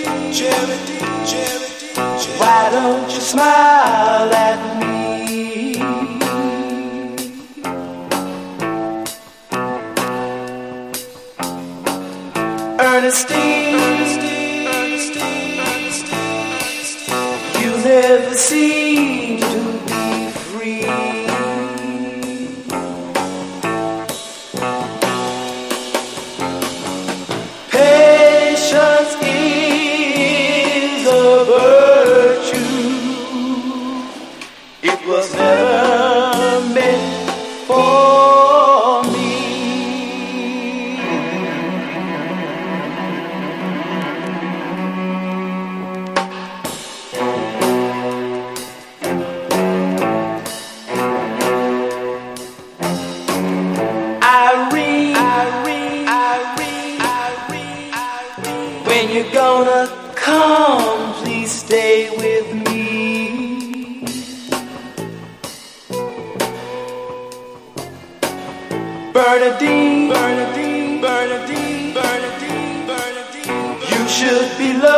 Why don't you smile at me? Ernestine, you never seem to be free. Patience is a virtue. It was never meant for me. When you're gonna come, please stay with me. Bernadine, Bernadine, Bernadine, Bernadine, Bernadine, you should be loved.